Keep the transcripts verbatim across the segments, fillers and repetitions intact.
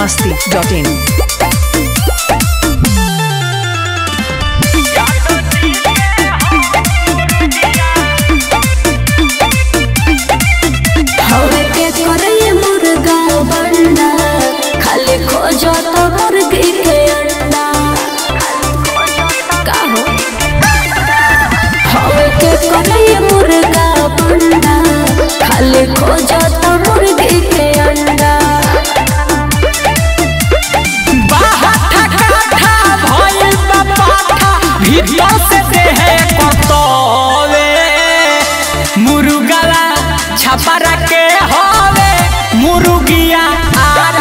masti dot in. खोजो तो मुर्गी के अंडा का हो हवे के करे मुर्गा बंडा खाली खोजो तो मुर्गी के अंडा बाहा ठका भइल बापा भीतर से देहे कतवे मुर्गाला छपरा के होवे मुर्गिया आरा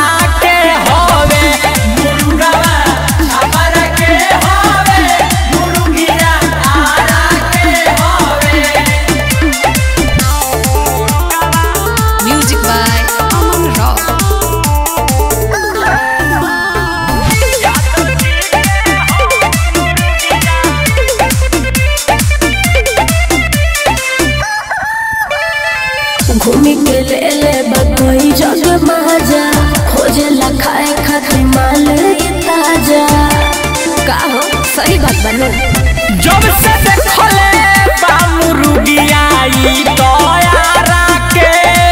घूमी के ले ले बकोई जग माजा खोजे ला खाए खातिर माल ये ताजा का हो सही बात बनो जब से देखले बा मुर्गिया ई दयारा के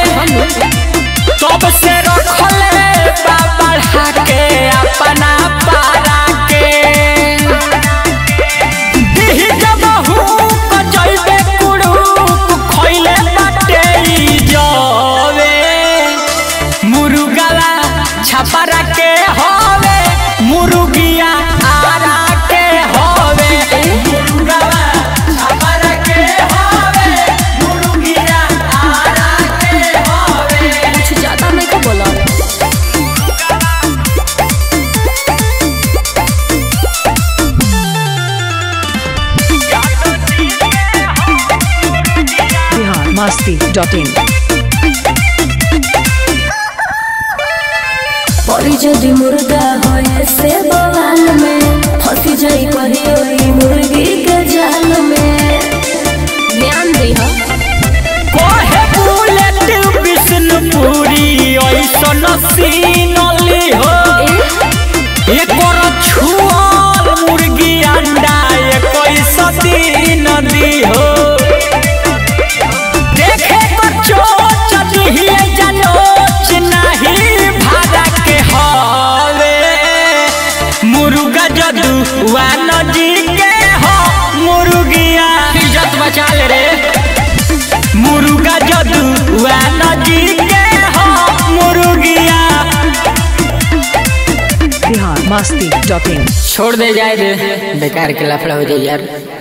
तब से रखले बा बढ़ा के अपना पारा के दिही जब हूँ कजइबे कुड़ू खइले बाटे जावे मुर्गाला छपरा के होवे मुर्गिया आरा के होवे मुर्गाला छपरा के होवे मुर्गिया आरा के होवे कुछ ज्यादा नहीं को बोला Bihar masti dot in. परी जदि मुर्गा होए से बवाल में फंसी जाई कहियो मुर्गी के जाल में ध्यान दिहा कोहे बुलेट बिष्णुपुरी ऐसन सीनली हो एकर छुअल मुर्गी अंडा इक्कीस दिन दी हो देखे कर चोच दिहिए जनोच नहीं भाड़ा के हवे मुर्गा जदुआ नदी के हो मुर्गिया इज्जत बचा ले रे मुर्गा जदुआ नदी के हो मुर्गिया Bihar masti dot in. छोड़ दे जाए रे बेकार के लफड़ा हो जाए यार।